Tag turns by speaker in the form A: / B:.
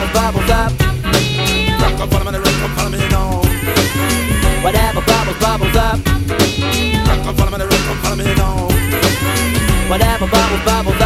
A: bubbles up.
B: Rock up, follow me, the rock up, follow me now.
A: Whatever bubbles up.
B: Rock up, follow me, the rock up, follow me now.
A: Whatever bubbles